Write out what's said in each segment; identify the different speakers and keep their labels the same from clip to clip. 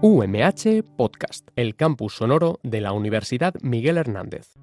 Speaker 1: UMH Podcast, el campus sonoro de la Universidad Miguel Hernández.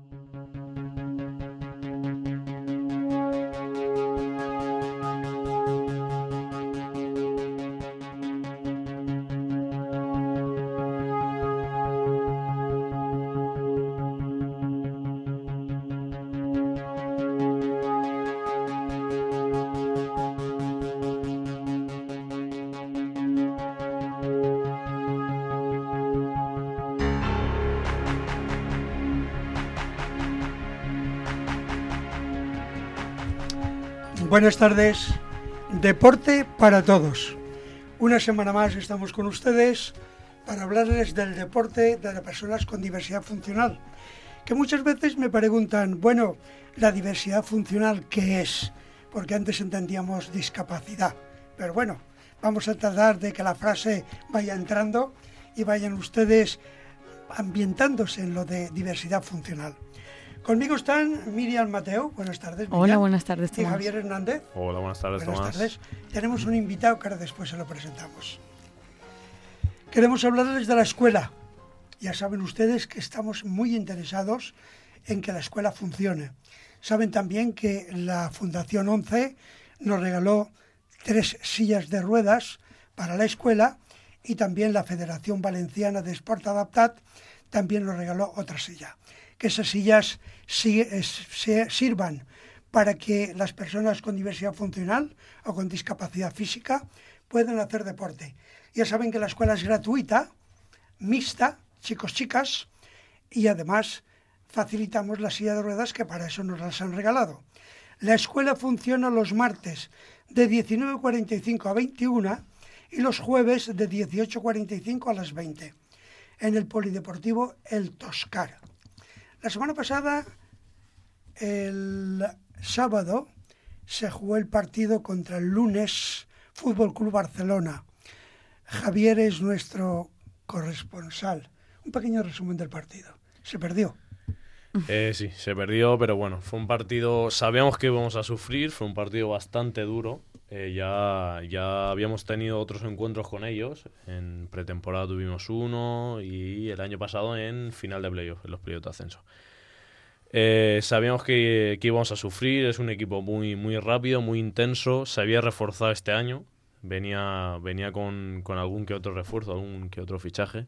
Speaker 2: Buenas tardes, Deporte para Todos. Una semana más estamos con ustedes para hablarles del deporte de las personas con diversidad funcional. Que muchas veces me preguntan, bueno, la diversidad funcional, ¿qué es? Porque antes entendíamos discapacidad. Pero bueno, vamos a tratar de que la frase vaya entrando y vayan ustedes ambientándose en lo de diversidad funcional. Conmigo están Miriam Mateo, buenas tardes. Miriam.
Speaker 3: Hola, buenas tardes, Tomás.
Speaker 2: Y Javier Hernández.
Speaker 4: Hola, buenas tardes,
Speaker 2: Tomás.
Speaker 4: Buenas tardes.
Speaker 2: Tenemos un invitado que ahora después se lo presentamos. Queremos hablarles de la escuela. Ya saben ustedes que estamos muy interesados en que la escuela funcione. Saben también que la Fundación 11 nos regaló 3 sillas de ruedas para la escuela y también la Federación Valenciana de Esport Adaptat también nos regaló otra silla. Que esas sillas sirvan para que las personas con diversidad funcional o con discapacidad física puedan hacer deporte. Ya saben que la escuela es gratuita, mixta, chicos-chicas, y además facilitamos la silla de ruedas que para eso nos las han regalado. La escuela funciona los martes de 19:45 a 21 y los jueves de 18:45 a las 20 en el Polideportivo El Toscar. La semana pasada, el sábado, se jugó el partido contra el Lunes Fútbol Club Barcelona. Javier es nuestro corresponsal. Un pequeño resumen del partido. ¿Se perdió?
Speaker 4: Sí, se perdió, pero bueno, fue un partido, sabíamos que íbamos a sufrir, fue un partido bastante duro. Ya habíamos tenido otros encuentros con ellos, en pretemporada tuvimos uno y el año pasado en final de playoff, en los playoffs de ascenso. Sabíamos que íbamos a sufrir, es un equipo muy, muy rápido, muy intenso, se había reforzado este año, venía con algún que otro refuerzo, algún que otro fichaje.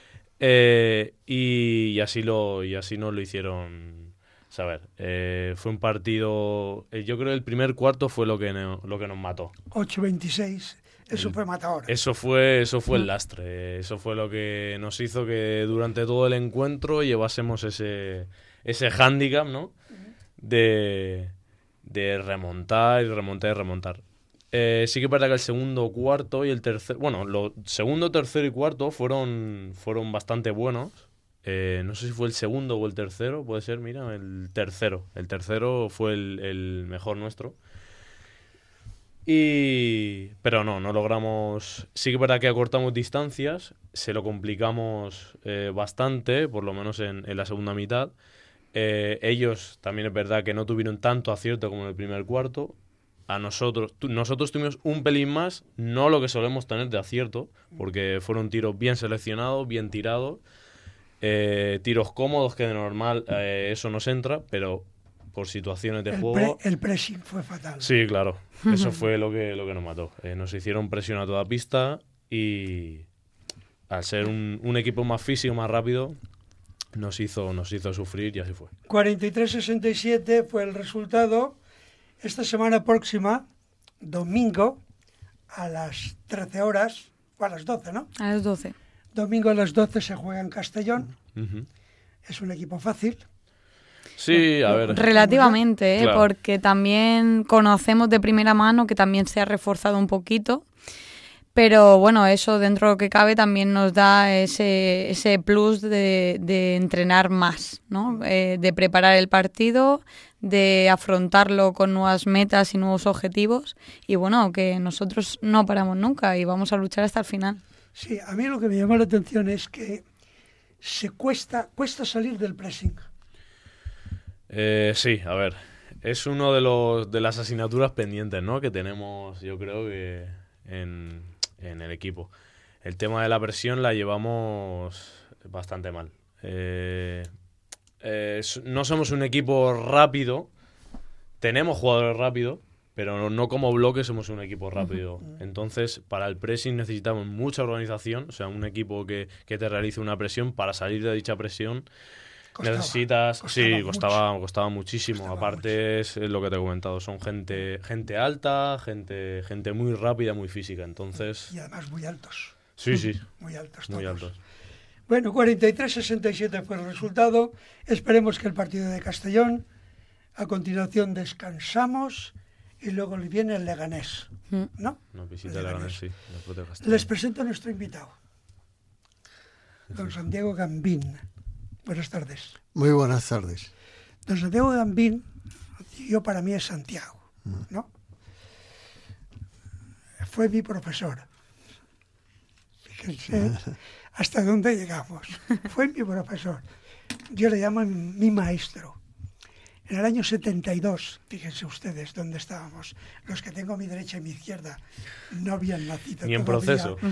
Speaker 4: Y así nos lo hicieron saber. Fue un partido, yo creo que el primer cuarto fue lo que nos mató.
Speaker 2: 8-26, eso fue matador.
Speaker 4: Eso fue el lastre, eso fue lo que nos hizo que durante todo el encuentro llevásemos ese hándicap, ¿no? De remontar y remontar. Sí que es verdad que el segundo, cuarto y el tercero... Bueno, los segundo, tercero y cuarto fueron bastante buenos. No sé si fue el segundo o el tercero, puede ser, mira, el tercero. El tercero fue el mejor nuestro. Pero no logramos... Sí que es verdad que acortamos distancias, se lo complicamos bastante, por lo menos en la segunda mitad. Ellos también es verdad que no tuvieron tanto acierto como en el primer cuarto. A nosotros tuvimos un pelín más, no lo que solemos tener de acierto, porque fueron tiros bien seleccionados, bien tirados, tiros cómodos que de normal eso nos entra, pero por situaciones de juego...
Speaker 2: El pressing fue fatal.
Speaker 4: Sí, claro, eso fue lo que nos mató. Nos hicieron presión a toda pista y al ser un equipo más físico, más rápido, nos hizo sufrir y así fue.
Speaker 2: 43-67 fue el resultado. Esta semana próxima, domingo, a las 13 horas, o a las 12, ¿no?
Speaker 3: A las 12.
Speaker 2: Domingo a las 12 se juega en Castellón.
Speaker 4: Uh-huh.
Speaker 2: Es un equipo fácil.
Speaker 4: Sí, a ver.
Speaker 3: Relativamente,
Speaker 4: claro.
Speaker 3: Porque también conocemos de primera mano que también se ha reforzado un poquito. Pero bueno, eso dentro de lo que cabe también nos da ese plus de entrenar más, ¿no? De preparar el partido, de afrontarlo con nuevas metas y nuevos objetivos. Y bueno, que nosotros no paramos nunca y vamos a luchar hasta el final.
Speaker 2: Sí, a mí lo que me llama la atención es que cuesta salir del pressing.
Speaker 4: Sí, a ver. Es uno de las asignaturas pendientes, ¿no? Que tenemos, yo creo que en el equipo. El tema de la presión la llevamos bastante mal. No somos un equipo rápido, tenemos jugadores rápidos, pero no como bloque somos un equipo rápido. Entonces, para el pressing necesitamos mucha organización, o sea, un equipo que te realice una presión. Para salir de dicha presión costaba muchísimo. Aparte, es lo que te he comentado, son gente alta, gente muy rápida, muy física. Entonces,
Speaker 2: y además muy altos.
Speaker 4: Sí.
Speaker 2: Muy altos todos.
Speaker 4: Muy altos.
Speaker 2: Bueno, 43-67 fue el resultado. Esperemos que el partido de Castellón. A continuación descansamos y luego le viene el Leganés, ¿no?
Speaker 4: No, visita el Leganés, sí.
Speaker 2: Les presento a nuestro invitado, don Santiago Gambín. Buenas tardes.
Speaker 5: Muy buenas tardes.
Speaker 2: Don Santiago Gambín, para mí es Santiago, ¿no? Fue mi profesor. Fíjense hasta dónde llegamos. Fue mi profesor. Yo le llamo mi maestro. En el año 72, fíjense ustedes dónde estábamos. Los que tengo a mi derecha y mi izquierda no habían nacido
Speaker 4: ni en
Speaker 2: todavía.
Speaker 4: Proceso.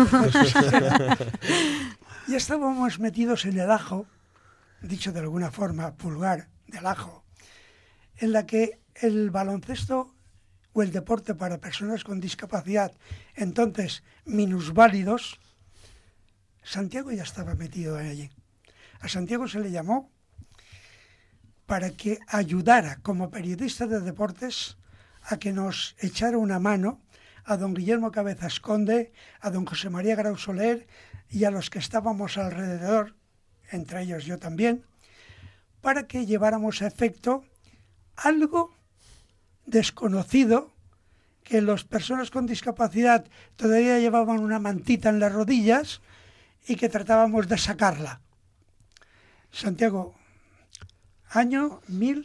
Speaker 2: Y estábamos metidos en el ajo, dicho de alguna forma vulgar, del ajo, en la que el baloncesto o el deporte para personas con discapacidad, entonces minusválidos, Santiago ya estaba metido allí. A Santiago se le llamó para que ayudara como periodista de deportes a que nos echara una mano a don Guillermo Cabezas Conde, a don José María Grau Soler y a los que estábamos alrededor, entre ellos yo también, para que lleváramos a efecto algo desconocido, que las personas con discapacidad todavía llevaban una mantita en las rodillas y que tratábamos de sacarla. Santiago, año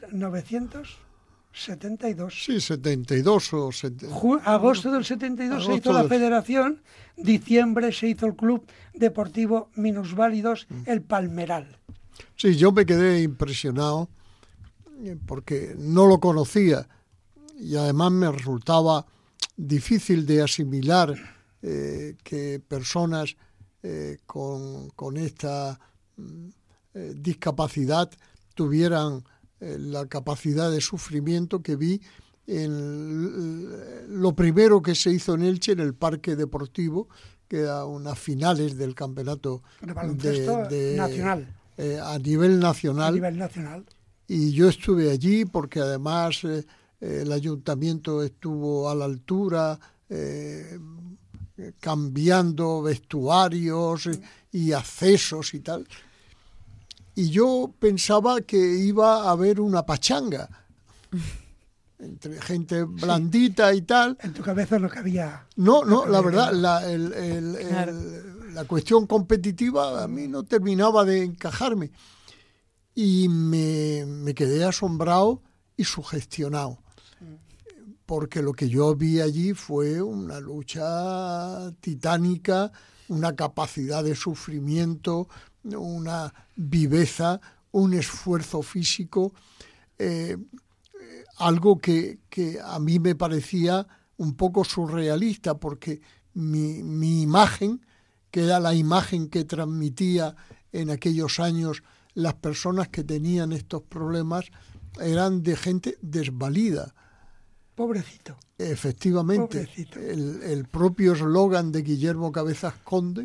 Speaker 2: 1972.
Speaker 5: Sí, 72 o...
Speaker 2: Agosto del 72 se hizo la federación, diciembre se hizo el Club Deportivo Minusválidos, el Palmeral.
Speaker 5: Sí, yo me quedé impresionado porque no lo conocía y además me resultaba difícil de asimilar que personas con esta discapacidad tuvieran la capacidad de sufrimiento que vi en lo primero que se hizo en Elche, en el Parque Deportivo, que era unas finales del campeonato
Speaker 2: de baloncesto nacional.
Speaker 5: A nivel nacional. Y yo estuve allí porque además el ayuntamiento estuvo a la altura, cambiando vestuarios y accesos y tal. Y yo pensaba que iba a haber una pachanga entre gente blandita y tal.
Speaker 2: En tu cabeza no cabía...
Speaker 5: No, la verdad, la cuestión competitiva a mí no terminaba de encajarme. Y me quedé asombrado y sugestionado. Porque lo que yo vi allí fue una lucha titánica, una capacidad de sufrimiento, una viveza, un esfuerzo físico, algo que a mí me parecía un poco surrealista, porque mi imagen, que era la imagen que transmitía en aquellos años las personas que tenían estos problemas, eran de gente desvalida.
Speaker 2: Pobrecito.
Speaker 5: Efectivamente.
Speaker 2: Pobrecito.
Speaker 5: El propio eslogan de Guillermo Cabezas Conde,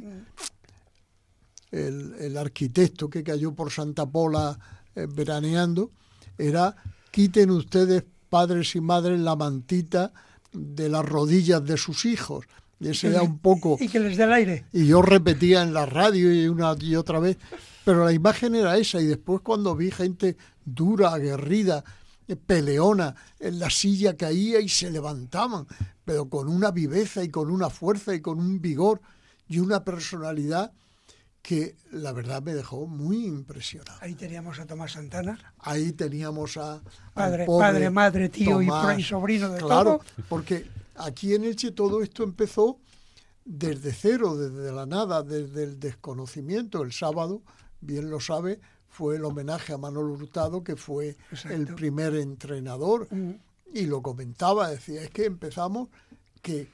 Speaker 5: el arquitecto que cayó por Santa Pola veraneando, era: quiten ustedes, padres y madres, la mantita de las rodillas de sus hijos. Y ese era un poco...
Speaker 2: Y que les dé el aire.
Speaker 5: Y yo repetía en la radio y una y otra vez, pero la imagen era esa. Y después, cuando vi gente dura, aguerrida, peleona, en la silla caía y se levantaban, pero con una viveza y con una fuerza y con un vigor y una personalidad que la verdad me dejó muy impresionado.
Speaker 2: Ahí teníamos a Tomás Santana.
Speaker 5: Ahí teníamos a
Speaker 2: padre, madre, tío Tomás, y sobrino de
Speaker 5: claro,
Speaker 2: todo.
Speaker 5: Porque aquí en Elche todo esto empezó desde cero, desde la nada, desde el desconocimiento. El sábado, bien lo sabe, fue el homenaje a Manolo Hurtado, que fue el primer entrenador, y lo comentaba, decía, es que empezamos que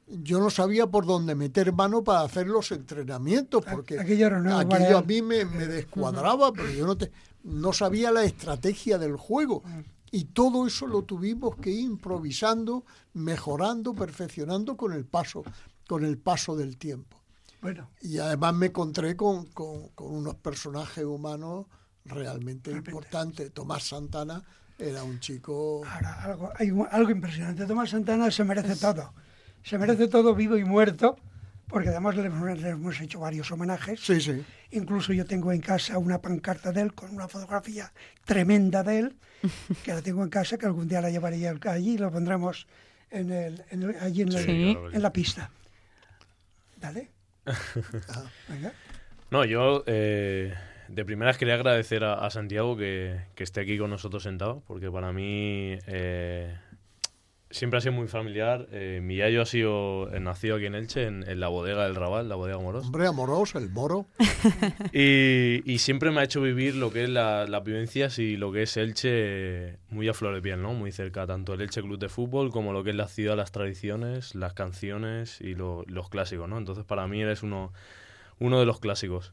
Speaker 5: yo no sabía por dónde meter mano para hacer los entrenamientos, porque
Speaker 2: aquello
Speaker 5: a mí me descuadraba, pero yo no sabía la estrategia del juego. Y todo eso lo tuvimos que ir improvisando, mejorando, perfeccionando con el paso del tiempo.
Speaker 2: Bueno.
Speaker 5: Y además me encontré con unos personajes humanos realmente importantes. Tomás Santana era un chico...
Speaker 2: Ahora, hay algo impresionante. Tomás Santana se merece todo. Se merece todo, vivo y muerto, porque además le hemos hecho varios homenajes.
Speaker 5: Sí, sí.
Speaker 2: Incluso yo tengo en casa una pancarta de él con una fotografía tremenda de él, que la tengo en casa, que algún día la llevaré allí y lo pondremos allí en la pista. Dale. Venga.
Speaker 4: No, yo de primeras quería agradecer a Santiago que esté aquí con nosotros sentado, porque para mí siempre ha sido muy familiar. Mi yayo ha nacido aquí en Elche, en la bodega del Raval, la bodega Amorós.
Speaker 5: Hombre, Amorós, el Moro.
Speaker 4: Y siempre me ha hecho vivir lo que es las vivencias y lo que es Elche muy a flor de piel, ¿no? Muy cerca, tanto el Elche Club de Fútbol como lo que es la ciudad, las tradiciones, las canciones y los clásicos, ¿no? Entonces para mí eres uno de los clásicos.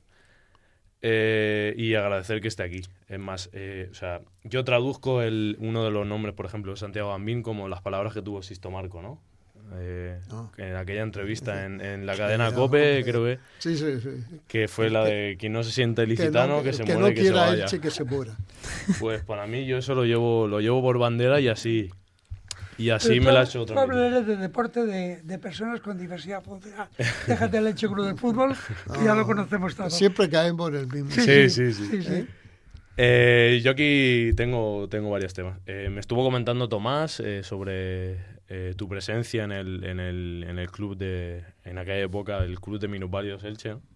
Speaker 4: Y agradecer que esté aquí. Es más, o sea, yo traduzco uno de los nombres, por ejemplo, de Santiago Gambín como las palabras que tuvo Sisto Marco, ¿no? En aquella entrevista en la cadena COPE, creo que...
Speaker 5: Sí.
Speaker 4: Que fue la de quien no se siente ilicitano, que se muere, que se vaya.
Speaker 5: Elche, que se muera.
Speaker 4: Pues para mí yo eso lo llevo por bandera y así me la ha hecho otra vez.
Speaker 2: Hablaré de deporte de personas con diversidad funcional. Déjate el Elche Club del Fútbol, que ya lo conocemos todos.
Speaker 5: Siempre caemos en el mismo.
Speaker 4: Sí. Yo aquí tengo varios temas. Me estuvo comentando Tomás sobre tu presencia en el club en aquella época, el club de minusválidos Elche, ¿no?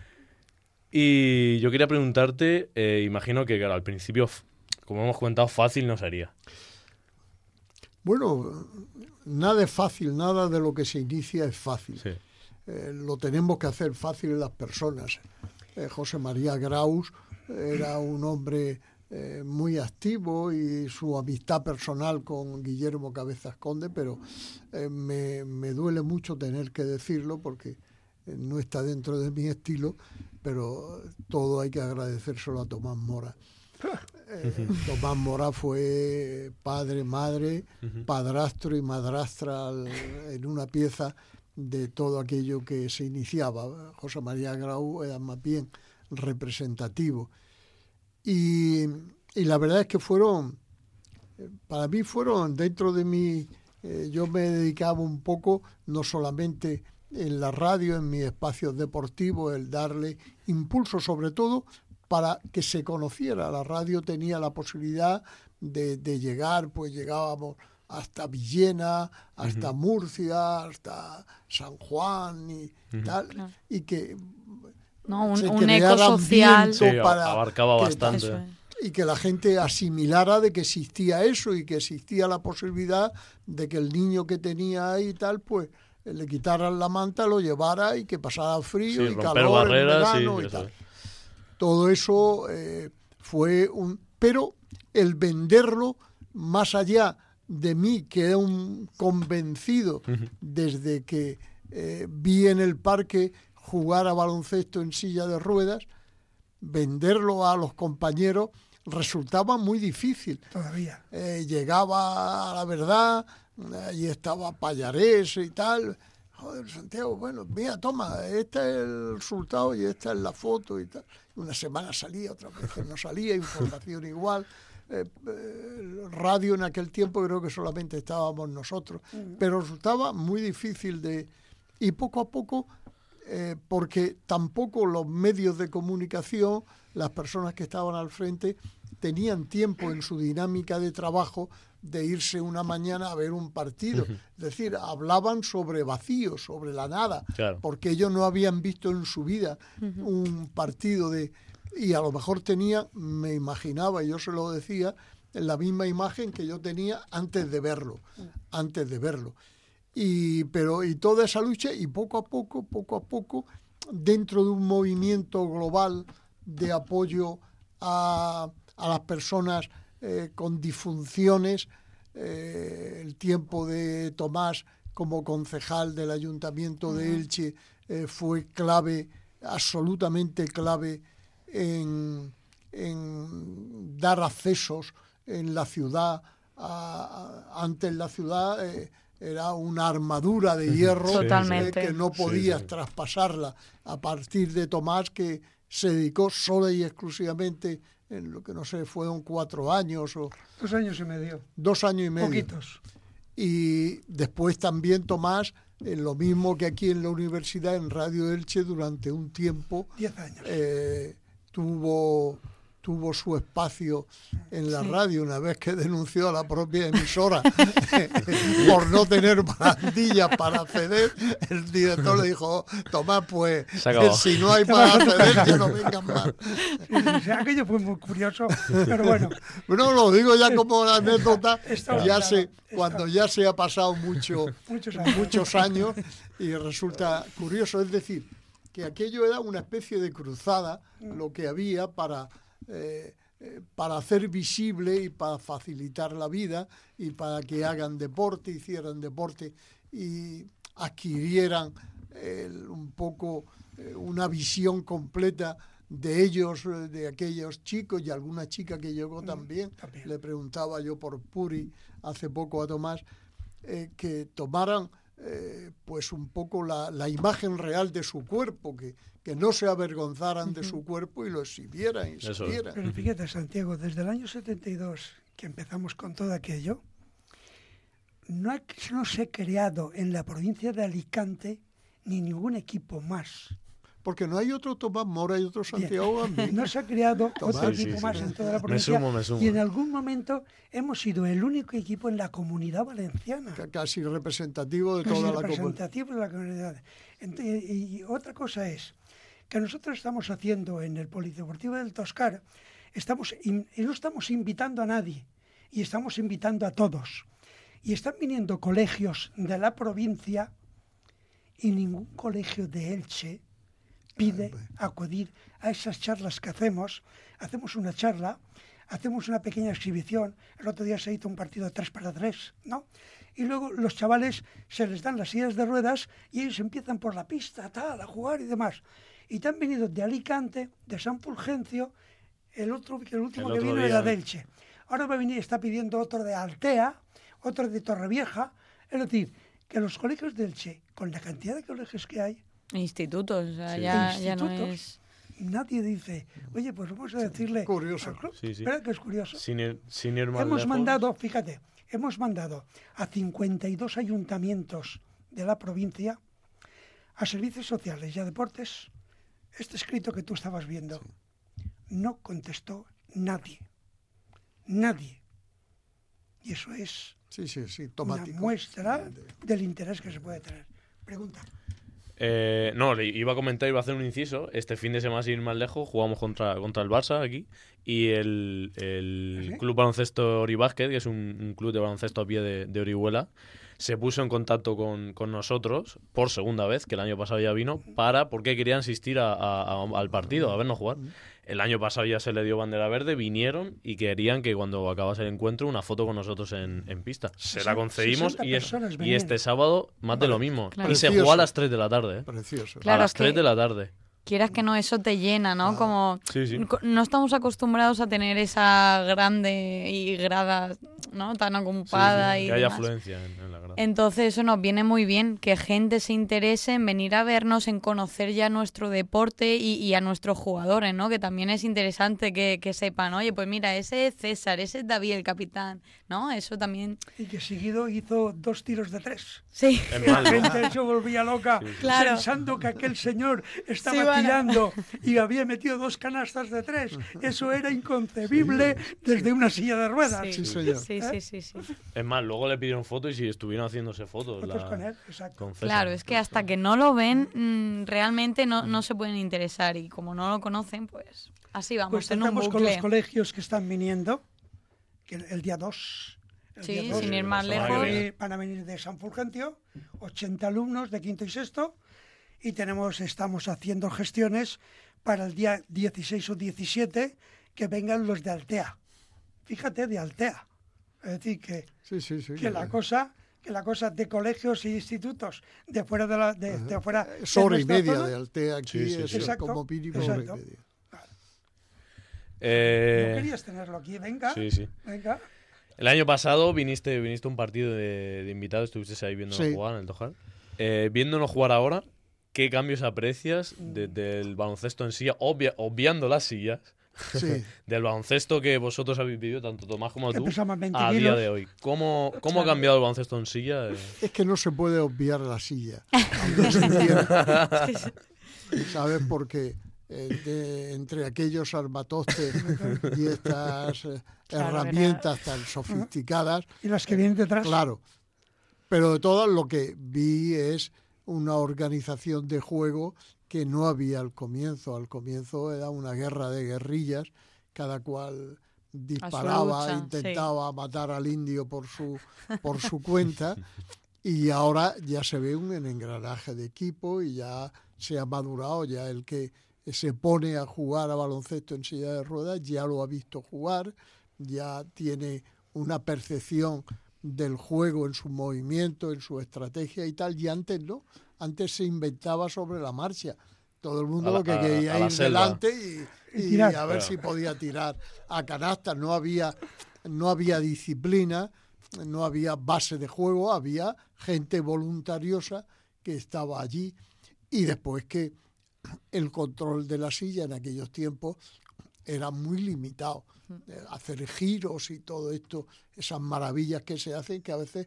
Speaker 4: Y yo quería preguntarte, imagino que claro, al principio, como hemos comentado, fácil no sería.
Speaker 5: Bueno, nada es fácil, nada de lo que se inicia es fácil.
Speaker 4: Sí.
Speaker 5: Lo tenemos que hacer fácil las personas. José María Graus era un hombre muy activo y su amistad personal con Guillermo Cabezas Conde, pero me duele mucho tener que decirlo porque no está dentro de mi estilo, pero todo hay que agradecérselo a Tomás Mora. Tomás Mora fue padre, madre, padrastro y madrastra en una pieza de todo aquello que se iniciaba. José María Grau era más bien representativo. Y la verdad es que para mí fueron dentro de mí, yo me dedicaba un poco, no solamente en la radio, en mis espacios deportivos, el darle impulso sobre todo para que se conociera. La radio tenía la posibilidad de llegar, pues llegábamos hasta Villena, hasta Murcia, hasta San Juan y tal,
Speaker 3: Claro.
Speaker 5: Y que
Speaker 3: un eco social.
Speaker 4: Sí, abarcaba bastante.
Speaker 5: Y que la gente asimilara de que existía eso y que existía la posibilidad de que el niño que tenía ahí y tal, pues le quitaran la manta, lo llevara y que pasara frío y calor en verano y tal. Todo eso fue pero el venderlo más allá de mí, que era un convencido desde que vi en el parque jugar a baloncesto en silla de ruedas, venderlo a los compañeros resultaba muy difícil.
Speaker 2: Todavía.
Speaker 5: Llegaba a La Verdad, allí estaba Pallarés y tal. Joder, Santiago, bueno, mira, toma, este es el resultado y esta es la foto y tal. Una semana salía, otras veces no salía, información igual. Radio en aquel tiempo creo que solamente estábamos nosotros, pero resultaba muy difícil y poco a poco, porque tampoco los medios de comunicación, las personas que estaban al frente, tenían tiempo en su dinámica de trabajo de irse una mañana a ver un partido. Es decir, hablaban sobre vacío, sobre la nada,
Speaker 4: claro,
Speaker 5: porque ellos no habían visto en su vida un partido y a lo mejor tenían, me imaginaba, y yo se lo decía, la misma imagen que yo tenía antes de verlo. Y toda esa lucha, y poco a poco, dentro de un movimiento global de apoyo a las personas con disfunciones, el tiempo de Tomás como concejal del Ayuntamiento de Elche, fue clave, absolutamente clave en dar accesos en la ciudad. Antes la ciudad era una armadura de hierro que no podías traspasarla. A partir de Tomás, que se dedicó sola y exclusivamente en lo que no sé, fueron 4 años o
Speaker 2: 2 años y medio.
Speaker 5: 2 años y medio.
Speaker 2: Poquitos.
Speaker 5: Y después también Tomás, lo mismo que aquí en la universidad, en Radio Elche, durante un tiempo
Speaker 2: 10 años.
Speaker 5: Tuvo su espacio en la radio, una vez que denunció a la propia emisora por no tener plantillas para acceder. El director le dijo: Tomás, pues si no hay para acceder, que no vengan más.
Speaker 2: Sí, aquello fue muy curioso, pero bueno.
Speaker 5: Bueno, lo digo ya como una anécdota, cuando ya se ha pasado muchos años, y resulta curioso. Es decir, que aquello era una especie de cruzada, lo que había para hacer visible y para facilitar la vida y para que hagan deporte, hicieran deporte y adquirieran un poco una visión completa de ellos, de aquellos chicos y alguna chica que llegó también. Le preguntaba yo por Puri hace poco a Tomás, que tomaran pues un poco la imagen real de su cuerpo, que no se avergonzaran de su cuerpo y lo exhibieran y se vieran.
Speaker 2: Pero fíjate, Santiago, desde el año 72 que empezamos con todo aquello, no se ha creado en la provincia de Alicante ni ningún equipo más.
Speaker 5: Porque no hay otro Tomás Mora y otro Santiago Gambí.
Speaker 2: No se ha creado otro equipo más en toda la provincia.
Speaker 4: Me sumo.
Speaker 2: Y en algún momento hemos sido el único equipo en la Comunidad Valenciana.
Speaker 5: Casi representativo de toda la comunidad.
Speaker 2: Representativo de la comunidad. Y otra cosa es que nosotros estamos haciendo en el Polideportivo del Toscar, no estamos invitando a nadie, y estamos invitando a todos. Y están viniendo colegios de la provincia y ningún colegio de Elche pide acudir a esas charlas que hacemos. Hacemos una charla, hacemos una pequeña exhibición. El otro día se hizo un partido 3-3, ¿no? Y luego los chavales se les dan las sillas de ruedas y ellos empiezan por la pista, a jugar y demás. Y te han venido de Alicante, de San Fulgencio, el último que vino era de Elche. Ahora va a venir, está pidiendo otro de Altea, otro de Torrevieja. Es decir, que los colegios de Elche, con la cantidad de colegios que hay,
Speaker 3: institutos, o sea, ya no es...
Speaker 2: Nadie dice, oye, pues vamos a decirle...
Speaker 5: Curioso.
Speaker 2: Espera, que es curioso.
Speaker 4: Sin ir más
Speaker 2: hemos
Speaker 4: lejos.
Speaker 2: mandado a 52 ayuntamientos de la provincia, a servicios sociales y a deportes, este escrito que tú estabas viendo. No contestó nadie. Nadie. Y eso es una muestra del interés que se puede tener. Pregunta.
Speaker 4: No, le iba a comentar, iba a hacer un inciso. Este fin de semana, sin ir más lejos, jugamos contra el Barça aquí. Y el Club Baloncesto Oribásquet, que es un club de baloncesto a pie de Orihuela, se puso en contacto con nosotros por segunda vez, que el año pasado ya vino, porque querían asistir al partido, a vernos jugar. El año pasado ya se le dio bandera verde, vinieron y querían que cuando acabase el encuentro una foto con nosotros en pista. Se la concedimos y este sábado más de lo mismo.
Speaker 3: Claro.
Speaker 4: Y se jugó a las 3 de la tarde.
Speaker 5: Precioso.
Speaker 3: Claro,
Speaker 4: a las 3 de la tarde.
Speaker 3: Quieras que no, eso te llena, ¿no? Como
Speaker 4: Sí.
Speaker 3: no estamos acostumbrados a tener esa grande y grada, ¿no? Tan ocupada y
Speaker 4: que haya
Speaker 3: demás.
Speaker 4: afluencia en la grada.
Speaker 3: Entonces eso nos viene muy bien, que gente se interese en venir a vernos, en conocer ya nuestro deporte y a nuestros jugadores, ¿no? Que también es interesante que sepan, oye, pues mira, ese es César, ese es David, el capitán, ¿no? Eso también...
Speaker 2: Y que seguido hizo 2 tiros de 3.
Speaker 3: Sí.
Speaker 2: La gente se volvía loca
Speaker 3: Claro.
Speaker 2: pensando que aquel señor estaba tirando y había metido 2 canastas de 3. Eso era inconcebible desde una silla de ruedas.
Speaker 3: Sí,
Speaker 5: señor.
Speaker 3: Sí.
Speaker 4: Es más, luego le pidieron fotos y estuvieron haciéndose fotos.
Speaker 2: Fotos con él, exacto.
Speaker 4: Con César.
Speaker 3: Claro, es que hasta que no lo ven, realmente no se pueden interesar. Y como no lo conocen, pues así vamos,
Speaker 2: Pues
Speaker 3: en un
Speaker 2: tratamos con
Speaker 3: bucle.
Speaker 2: los colegios que están viniendo, que el día 2.
Speaker 3: Sí, sin ir más
Speaker 4: la semana
Speaker 3: lejos.
Speaker 4: que viene.
Speaker 2: Van a venir de San Fulgencio, 80 alumnos de quinto y sexto, y estamos haciendo gestiones para el día 16 o 17 que vengan los de Altea. Fíjate, de Altea. Es decir, que la cosa que la cosa de colegios y institutos de fuera de fuera
Speaker 5: Es
Speaker 2: de
Speaker 5: hora y
Speaker 2: nuestra
Speaker 5: media
Speaker 2: zona.
Speaker 5: de Altea aquí,
Speaker 4: Sí, sí,
Speaker 5: es
Speaker 4: sí.
Speaker 2: Exacto,
Speaker 5: como mínimo
Speaker 2: exacto.
Speaker 5: hora y media.
Speaker 2: No querías tenerlo aquí, venga.
Speaker 4: Sí, sí.
Speaker 2: Venga.
Speaker 4: El año pasado viniste a un partido de invitados, estuviste ahí viéndonos
Speaker 5: Sí.
Speaker 4: jugar en el Tojar. Viéndonos jugar ahora, ¿qué cambios aprecias del baloncesto en silla, obviando las sillas,
Speaker 5: Sí.
Speaker 4: del baloncesto que vosotros habéis vivido, tanto Tomás como
Speaker 2: Que
Speaker 4: tú,
Speaker 2: pesamos 20
Speaker 4: a día
Speaker 2: kilos.
Speaker 4: de hoy? ¿Cómo ha cambiado el baloncesto en silla?
Speaker 5: Es que no se puede obviar la silla. Aunque se quiera. ¿Sabes? Porque entre aquellos armatostes y estas herramientas tan sofisticadas,
Speaker 2: Y las que vienen detrás.
Speaker 5: claro. Pero de todas lo que vi es una organización de juego que no había al comienzo. Al comienzo era una guerra de guerrillas, cada cual disparaba,
Speaker 3: lucha,
Speaker 5: intentaba matar al indio por su cuenta. Y ahora ya se ve un engranaje de equipo y ya se ha madurado, ya el que se pone a jugar a baloncesto en silla de ruedas ya lo ha visto jugar, ya tiene una percepción del juego en su movimiento, en su estrategia y tal, y antes no, antes se inventaba sobre la marcha. Todo el mundo lo que quería
Speaker 4: la
Speaker 5: ir
Speaker 4: selva.
Speaker 5: delante y
Speaker 2: tirar.
Speaker 5: a ver si podía tirar a canastas. No había disciplina, no había base de juego, había gente voluntariosa que estaba allí. Y después que el control de la silla en aquellos tiempos era muy limitado. Hacer giros y todo esto, esas maravillas que se hacen, que a veces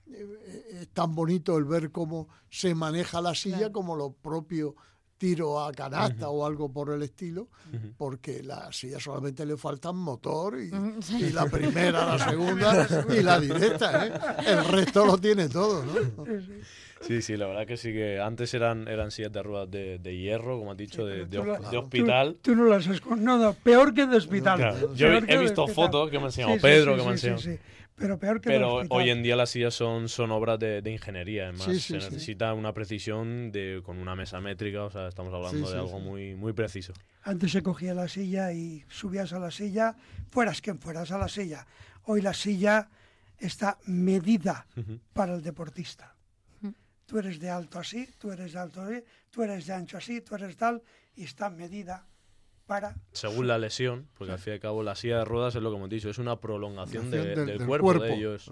Speaker 5: es tan bonito el ver cómo se maneja la silla,
Speaker 3: Claro.
Speaker 5: como lo propio tiro a canasta o algo por el estilo, porque la silla solamente le faltan motor y la primera, la segunda y la directa, ¿eh? El resto lo tiene todo, ¿no?
Speaker 4: Sí, la verdad que sí, que antes eran sillas de ruedas de hierro, como has dicho, de
Speaker 2: Tú
Speaker 4: hospital.
Speaker 2: Tú no las has... No, peor que de hospital.
Speaker 4: Claro, yo
Speaker 2: Peor que
Speaker 4: he
Speaker 2: de
Speaker 4: visto
Speaker 2: hospital.
Speaker 4: fotos que me ha enseñado
Speaker 2: Sí, sí,
Speaker 4: Pedro,
Speaker 2: sí,
Speaker 4: que me ha
Speaker 2: sí,
Speaker 4: enseñado.
Speaker 2: sí. Pero peor que de
Speaker 4: Pero
Speaker 2: hospital.
Speaker 4: hoy en día las sillas son obras de ingeniería, además
Speaker 5: Sí, sí,
Speaker 4: se
Speaker 5: sí.
Speaker 4: necesita una precisión con una mesa métrica, o sea, estamos hablando
Speaker 5: Sí,
Speaker 4: de
Speaker 5: sí,
Speaker 4: algo
Speaker 5: sí.
Speaker 4: muy, muy preciso.
Speaker 2: Antes se cogía la silla y subías a la silla, fueras quien fueras a la silla. Hoy la silla está medida para el deportista. Tú eres de alto así, tú eres de alto así, tú eres de ancho así, tú eres tal, y está medida para...
Speaker 4: Según la lesión, porque al fin y al cabo la silla de ruedas es lo que hemos dicho, es una prolongación del
Speaker 5: del
Speaker 4: cuerpo de
Speaker 5: cuerpo.
Speaker 4: ellos.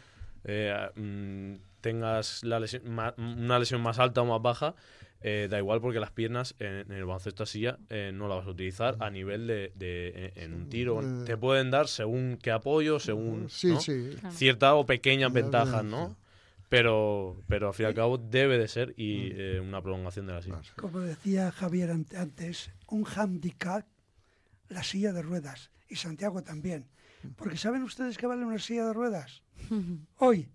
Speaker 4: Tengas una lesión más alta o más baja, da igual, porque las piernas en el baloncesto a silla no las vas a utilizar a nivel en un tiro. Te pueden dar según qué apoyo, según
Speaker 5: Sí,
Speaker 4: ¿no?
Speaker 5: sí.
Speaker 4: ciertas o pequeñas
Speaker 5: Ya,
Speaker 4: ventajas,
Speaker 5: ya,
Speaker 4: ¿no? Pero al fin y al cabo debe de ser una prolongación de la silla.
Speaker 2: Como decía Javier antes, un handicap, la silla de ruedas, y Santiago también. Porque ¿saben ustedes qué vale una silla de ruedas? Hoy,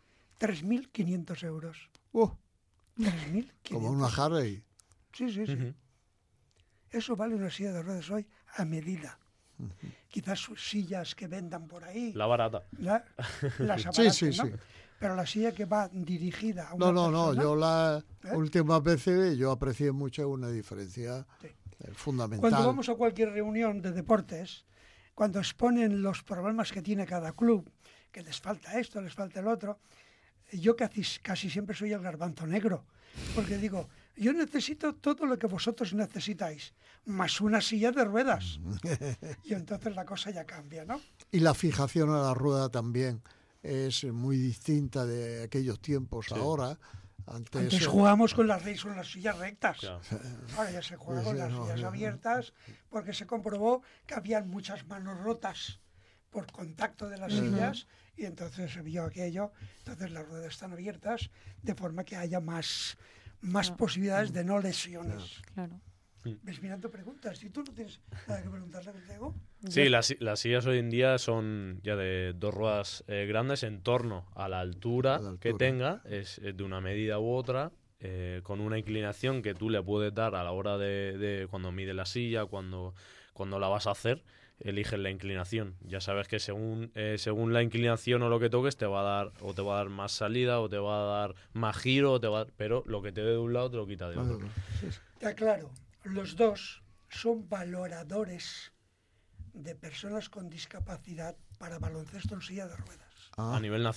Speaker 2: 3.500 euros. 3.500.
Speaker 5: Como una Harley.
Speaker 2: Sí.
Speaker 4: Ujú.
Speaker 2: Eso vale una silla de ruedas hoy a medida. Quizás sus sillas que vendan por ahí,
Speaker 4: La barata.
Speaker 2: las
Speaker 5: Sí,
Speaker 2: abaraten,
Speaker 5: sí,
Speaker 2: ¿no?
Speaker 5: sí.
Speaker 2: Pero la silla que va dirigida a una
Speaker 5: No,
Speaker 2: persona,
Speaker 5: yo las
Speaker 2: ¿Eh?
Speaker 5: últimas veces yo aprecié mucho una diferencia
Speaker 2: Sí.
Speaker 5: fundamental.
Speaker 2: Cuando vamos a cualquier reunión de deportes, cuando exponen los problemas que tiene cada club, que les falta esto, les falta el otro, yo casi siempre soy el garbanzo negro, porque digo, yo necesito todo lo que vosotros necesitáis, más una silla de ruedas. Y entonces la cosa ya cambia, ¿no?
Speaker 5: Y la fijación a la rueda también es muy distinta de aquellos tiempos ahora.
Speaker 2: Antes jugábamos con las sillas rectas.
Speaker 4: Claro.
Speaker 2: Ahora ya se juega con
Speaker 5: Sí,
Speaker 2: las
Speaker 5: no,
Speaker 2: sillas
Speaker 5: no.
Speaker 2: abiertas porque se comprobó que habían muchas manos rotas por contacto de las sillas y entonces se vio aquello. Entonces las ruedas están abiertas de forma que haya más posibilidades de no lesiones.
Speaker 3: Claro.
Speaker 2: ¿Ves mirando preguntas? ¿Y tú no tienes nada que preguntarle, Diego?
Speaker 4: Sí, las sillas hoy en día son ya de dos ruedas grandes en torno a la altura, que tenga, es de una medida u otra, con una inclinación que tú le puedes dar a la hora de cuando mides la silla, cuando la vas a hacer, eliges la inclinación. Ya sabes que según la inclinación o lo que toques te va a dar más salida, o te va a dar más giro, pero lo que te dé de un lado te lo quita de otro.
Speaker 2: Te aclaro, los dos son valoradores de personas con discapacidad para baloncesto en silla de ruedas.
Speaker 4: A nivel nacional.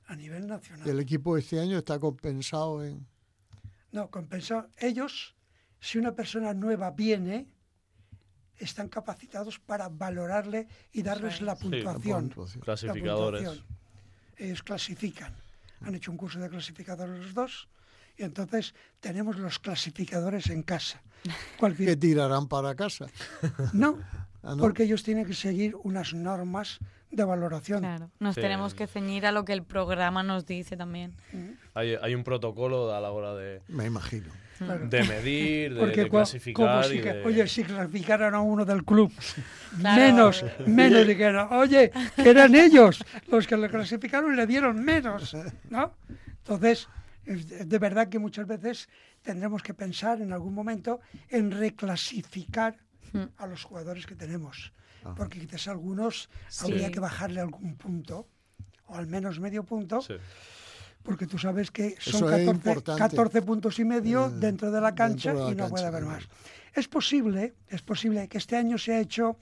Speaker 2: A nivel nacional.
Speaker 5: ¿Y el equipo este año está compensado en...?
Speaker 2: No, compensado. Ellos, si una persona nueva viene, están capacitados para valorarle y darles la puntuación.
Speaker 4: Clasificadores.
Speaker 2: La puntuación. Ellos clasifican. Han hecho un curso de clasificadores los dos y entonces tenemos los clasificadores en casa.
Speaker 5: ¿Que tirarán para casa?
Speaker 2: No,
Speaker 5: ¿no?
Speaker 2: Porque ellos tienen que seguir unas normas de valoración.
Speaker 3: Claro, nos tenemos que ceñir a lo que el programa nos dice también.
Speaker 4: Hay un protocolo a la hora de...
Speaker 5: Me imagino.
Speaker 2: Claro.
Speaker 4: De medir, de clasificar y de...
Speaker 2: Oye, si clasificaran a uno del club,
Speaker 3: Claro.
Speaker 2: menos dijeron, oye, que eran ellos los que lo clasificaron y le dieron menos, ¿no? Entonces, de verdad que muchas veces tendremos que pensar en algún momento en reclasificar a los jugadores que tenemos, porque quizás algunos habría que bajarle algún punto, o al menos medio punto, porque tú sabes que son 14 puntos y medio dentro de la cancha y no puede haber más. Es posible que este año se ha hecho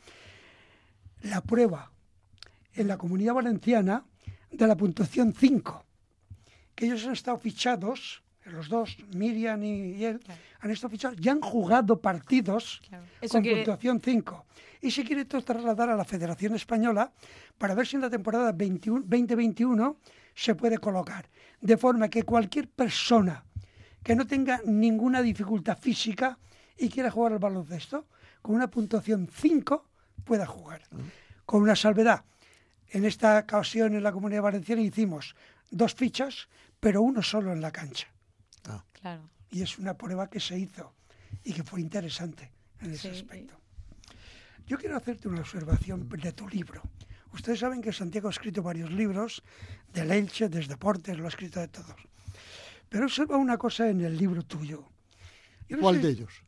Speaker 2: la prueba en la Comunidad Valenciana de la puntuación 5, que ellos han estado fichados, los dos, Miriam y él, han estado fichados y han jugado partidos con puntuación 5. Y se quiere trasladar a la Federación Española para ver si en la temporada 2021 se puede colocar. De forma que cualquier persona que no tenga ninguna dificultad física y quiera jugar al baloncesto, con una puntuación 5 pueda jugar. Con una salvedad. En esta ocasión en la Comunidad Valenciana hicimos 2 fichas, pero uno solo en la cancha.
Speaker 3: Claro.
Speaker 2: Y es una prueba que se hizo y que fue interesante en ese aspecto. Yo quiero hacerte una observación de tu libro. Ustedes saben que Santiago ha escrito varios libros, del Elche, de deportes, lo ha escrito de todos. Pero observa una cosa en el libro tuyo.
Speaker 5: ¿Cuál de ellos?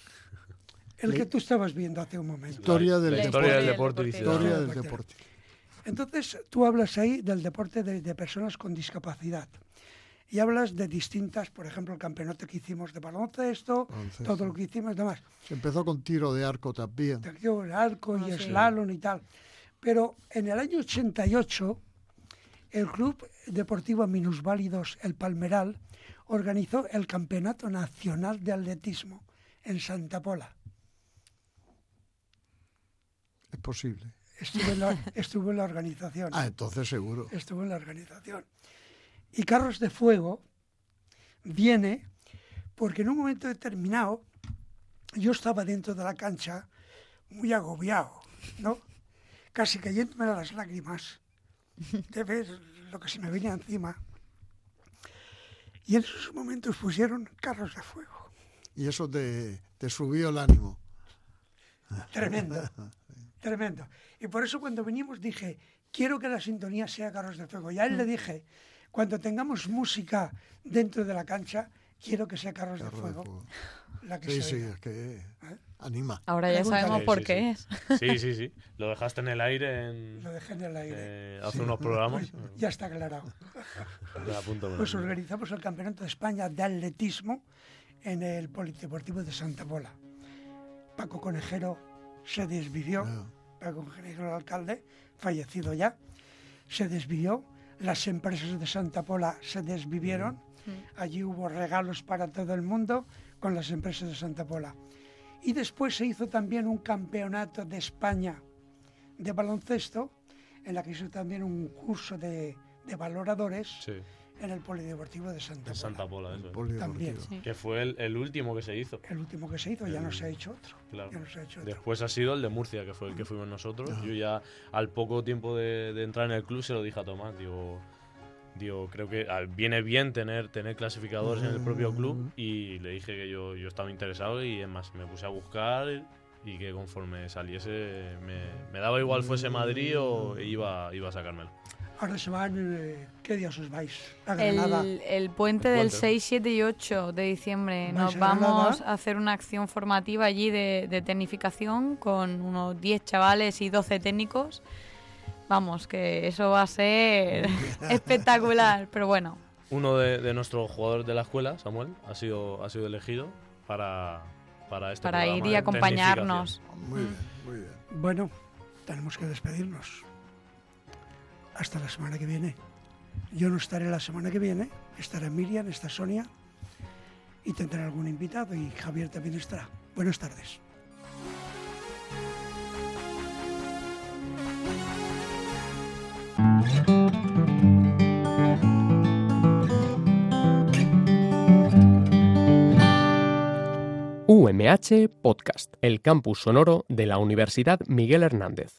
Speaker 2: El que tú estabas viendo hace un momento.
Speaker 5: Historia del
Speaker 4: deporte.
Speaker 5: Historia del deporte.
Speaker 2: Entonces, tú hablas ahí del deporte de personas con discapacidad. Y hablas de distintas, por ejemplo, el campeonato que hicimos de baloncesto, todo lo que hicimos y demás.
Speaker 5: Se empezó con tiro de arco también.
Speaker 2: Tiro de arco y slalom y tal. Pero en el año 88, el Club Deportivo Minusválidos El Palmeral organizó el Campeonato Nacional de Atletismo en Santa Pola.
Speaker 5: Es posible.
Speaker 2: Estuve en la organización.
Speaker 5: Entonces seguro.
Speaker 2: Estuve en la organización. Y Carros de Fuego viene porque en un momento determinado yo estaba dentro de la cancha muy agobiado, ¿no? Casi cayéndome las lágrimas de ver lo que se me venía encima. Y en esos momentos pusieron Carros de Fuego.
Speaker 5: Y eso te subió el ánimo.
Speaker 2: Tremendo, tremendo. Y por eso cuando venimos dije, quiero que la sintonía sea Carros de Fuego. Y a él le dije, cuando tengamos música dentro de la cancha, quiero que sea Carros de Fuego. La que
Speaker 5: sí, es que anima.
Speaker 3: Ahora ya sabemos por qué es.
Speaker 4: Sí. Lo dejaste en el aire.
Speaker 2: Lo dejé en el aire.
Speaker 4: Hace unos programas.
Speaker 2: Pues ya está aclarado. Pues organizamos el Campeonato de España de Atletismo en el Polideportivo de Santa Pola. Paco Conejero se desvivió. Paco Conejero, el alcalde, fallecido ya, se desvivió. Las empresas de Santa Pola se desvivieron. Allí hubo regalos para todo el mundo con las empresas de Santa Pola. Y después se hizo también un campeonato de España de baloncesto, en la que hizo también un curso de valoradores en el Polideportivo de Santa Pola.
Speaker 4: Santa Pola, eso.
Speaker 2: También.
Speaker 4: Que fue el último que se hizo.
Speaker 2: El último que se hizo, ya no se ha hecho otro.
Speaker 4: Claro.
Speaker 2: Ya no se ha hecho otro.
Speaker 4: Después ha sido el de Murcia, que fue el que fuimos nosotros. Yo ya al poco tiempo de entrar en el club se lo dije a Tomás, digo, creo que viene bien tener clasificadores en el propio club, y le dije que yo estaba interesado, y es más, me puse a buscar y que conforme saliese me daba igual fuese Madrid o iba a sacármelo.
Speaker 2: Ahora se van, ¿qué días os vais? A Granada.
Speaker 3: El puente del 6, 7 y 8 de diciembre. Nos vamos a hacer una acción formativa allí de tecnificación con unos 10 chavales y 12 técnicos. Vamos, que eso va a ser espectacular, pero bueno.
Speaker 4: Uno de nuestros jugadores de la escuela, Samuel, ha sido elegido para
Speaker 3: ir y acompañarnos.
Speaker 5: Muy bien.
Speaker 2: Bueno, tenemos que despedirnos. Hasta la semana que viene. Yo no estaré la semana que viene, estará Miriam, está Sonia y tendré algún invitado y Javier también estará. Buenas tardes.
Speaker 1: UMH Podcast, el campus sonoro de la Universidad Miguel Hernández.